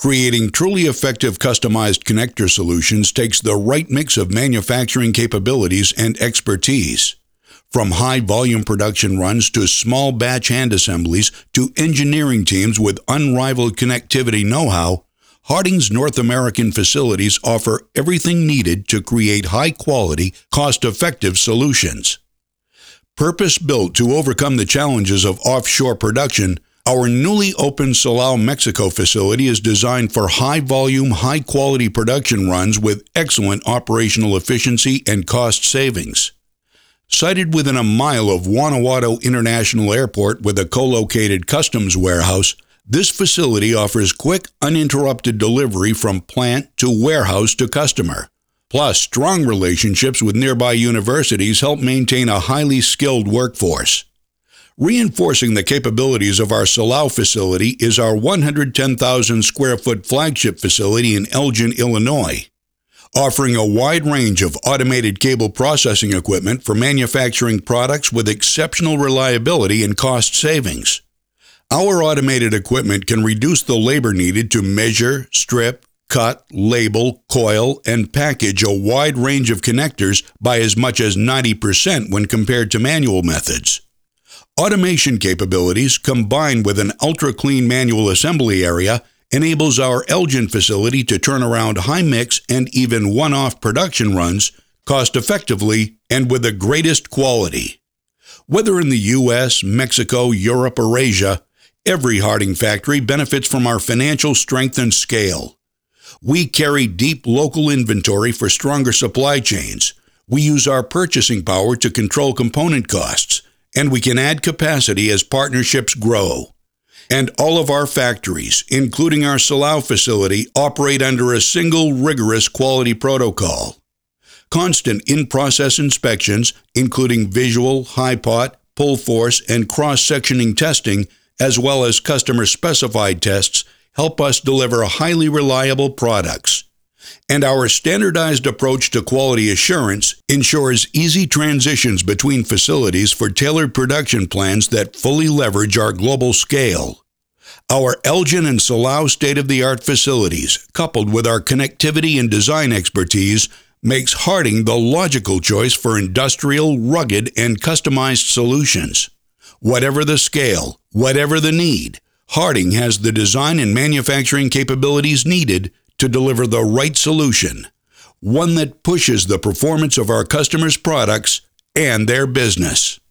Creating truly effective customized connector solutions takes the right mix of manufacturing capabilities and expertise. From high-volume production runs to small batch hand assemblies to engineering teams with unrivaled connectivity know-how, Harding's North American facilities offer everything needed to create high-quality, cost-effective solutions. Purpose-built to overcome the challenges of offshore production, our newly opened Silao, Mexico facility is designed for high-volume, high-quality production runs with excellent operational efficiency and cost savings. Sited within a mile of Guanajuato International Airport with a co-located customs warehouse, this facility offers quick, uninterrupted delivery from plant to warehouse to customer. Plus, strong relationships with nearby universities help maintain a highly skilled workforce. Reinforcing the capabilities of our Silao facility is our 110,000 square foot flagship facility in Elgin, Illinois, offering a wide range of automated cable processing equipment for manufacturing products with exceptional reliability and cost savings. Our automated equipment can reduce the labor needed to measure, strip, cut, label, coil, and package a wide range of connectors by as much as 90% when compared to manual methods. Automation capabilities combined with an ultra-clean manual assembly area enables our Elgin facility to turn around high-mix and even one-off production runs cost-effectively and with the greatest quality. Whether in the U.S., Mexico, Europe, or Asia, every Harding factory benefits from our financial strength and scale. We carry deep local inventory for stronger supply chains. We use our purchasing power to control component costs, and we can add capacity as partnerships grow. And all of our factories, including our Silao facility, operate under a single rigorous quality protocol. Constant in-process inspections, including visual, high-pot, pull force, and cross-sectioning testing, as well as customer-specified tests, help us deliver highly reliable products. And our standardized approach to quality assurance ensures easy transitions between facilities for tailored production plans that fully leverage our global scale. Our Elgin and Silao state-of-the-art facilities, coupled with our connectivity and design expertise, makes Harding the logical choice for industrial, rugged, and customized solutions. Whatever the scale, whatever the need, Harding has the design and manufacturing capabilities needed to deliver the right solution, one that pushes the performance of our customers' products and their business.